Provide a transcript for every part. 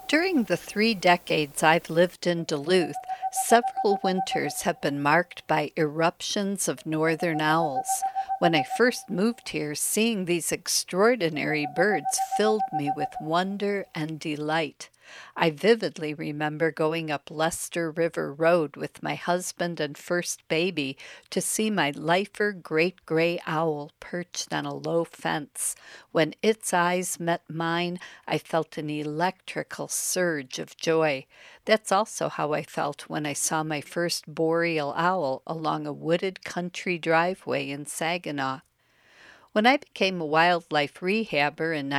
During the 3 decades I've lived in Duluth, several winters have been marked by eruptions of northern owls. When I first moved here, seeing these extraordinary birds filled me with wonder and delight. I vividly remember going up Lester River Road with my husband and first baby to see my lifer great gray owl perched on a low fence. When its eyes met mine, I felt an electrical surge of joy. That's also how I felt when I saw my first boreal owl along a wooded country driveway in Saginaw. When I became a wildlife rehabber in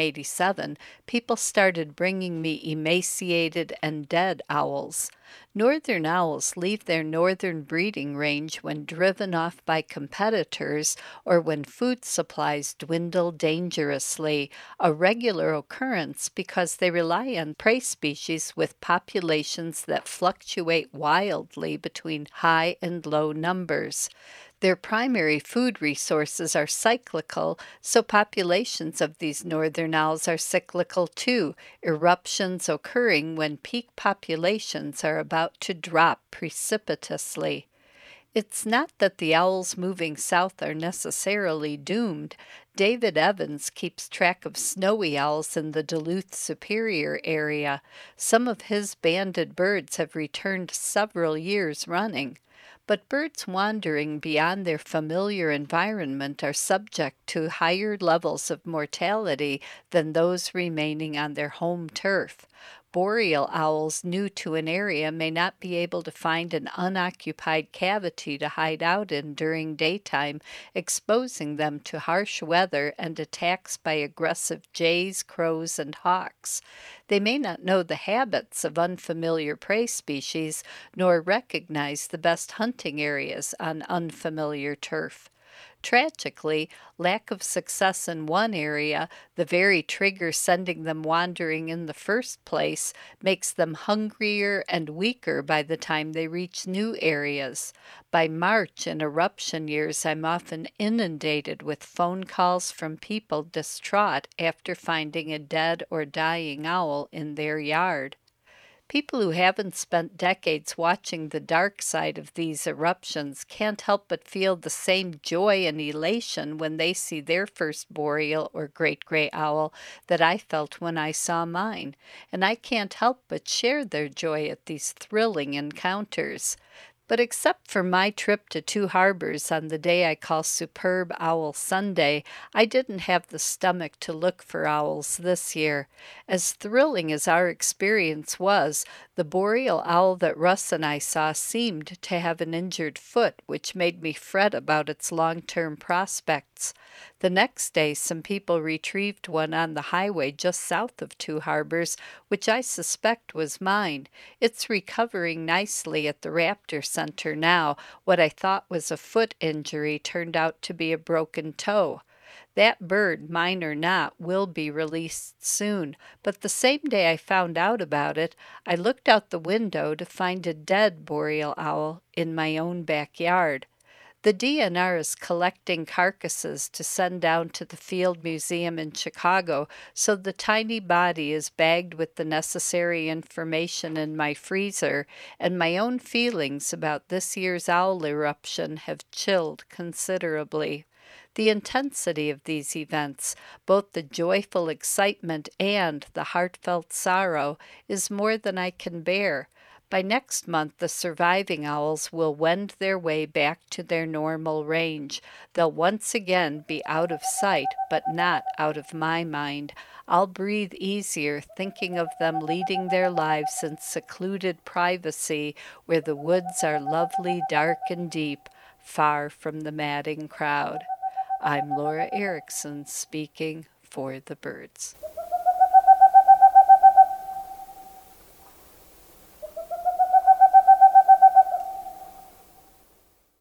1987, people started bringing me emaciated and dead owls. Northern owls leave their northern breeding range when driven off by competitors or when food supplies dwindle dangerously, a regular occurrence because they rely on prey species with populations that fluctuate wildly between high and low numbers. Their primary food resources are cyclical, so populations of these northern owls are cyclical too, eruptions occurring when peak populations are about to drop precipitously. It's not that the owls moving south are necessarily doomed. David Evans keeps track of snowy owls in the Duluth Superior area. Some of his banded birds have returned several years running. But birds wandering beyond their familiar environment are subject to higher levels of mortality than those remaining on their home turf. Boreal owls new to an area may not be able to find an unoccupied cavity to hide out in during daytime, exposing them to harsh weather and attacks by aggressive jays, crows, and hawks. They may not know the habits of unfamiliar prey species, nor recognize the best hunting areas on unfamiliar turf. Tragically, lack of success in one area, the very trigger sending them wandering in the first place, makes them hungrier and weaker by the time they reach new areas. By March in eruption years, I'm often inundated with phone calls from people distraught after finding a dead or dying owl in their yard. People who haven't spent decades watching the dark side of these eruptions can't help but feel the same joy and elation when they see their first boreal or great gray owl that I felt when I saw mine, and I can't help but share their joy at these thrilling encounters. But except for my trip to Two Harbors on the day I call Superb Owl Sunday, I didn't have the stomach to look for owls this year. As thrilling as our experience was, the boreal owl that Russ and I saw seemed to have an injured foot, which made me fret about its long-term prospects. The next day, some people retrieved one on the highway just south of Two Harbors, which I suspect was mine. It's recovering nicely at the Raptor Center now. What I thought was a foot injury turned out to be a broken toe. That bird, mine or not, will be released soon, but the same day I found out about it, I looked out the window to find a dead boreal owl in my own backyard. The DNR is collecting carcasses to send down to the Field Museum in Chicago, so the tiny body is bagged with the necessary information in my freezer, and my own feelings about this year's owl eruption have chilled considerably. The intensity of these events, both the joyful excitement and the heartfelt sorrow, is more than I can bear. By next month, the surviving owls will wend their way back to their normal range. They'll once again be out of sight, but not out of my mind. I'll breathe easier thinking of them leading their lives in secluded privacy where the woods are lovely, dark, and deep, far from the madding crowd. I'm Laura Erickson speaking for the birds.